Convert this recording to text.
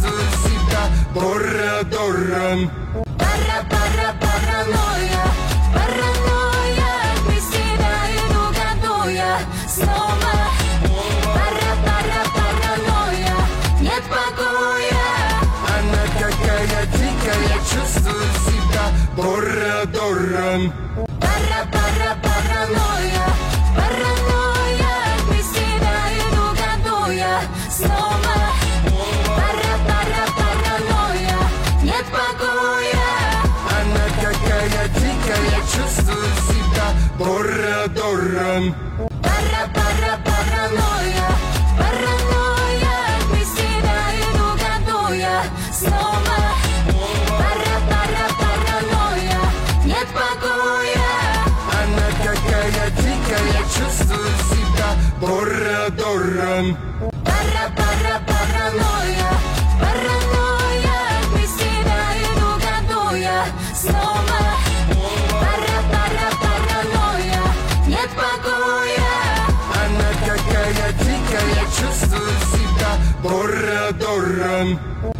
чувствую себя парадором. Паранойя, паранойя, без тебя иду гадуя снова. Паранойя, нет покоя. Она какая дикая, чувствую себя парадором. Паранойя, паранойя, без тебя иду гадуя снова. Паранойя, нет покоя. Она какая дикая, чувствую себя парадором. Паранойя, паранойя, без тебя иду гадуя снова. Паранойя, нет покоя. Она какая дикая, чувствую себя парадором. Паранойя, паранойя, без тебя иду гадуя снова. Паранойя, нет покоя. Она какая дикая, чувствую себя парадором.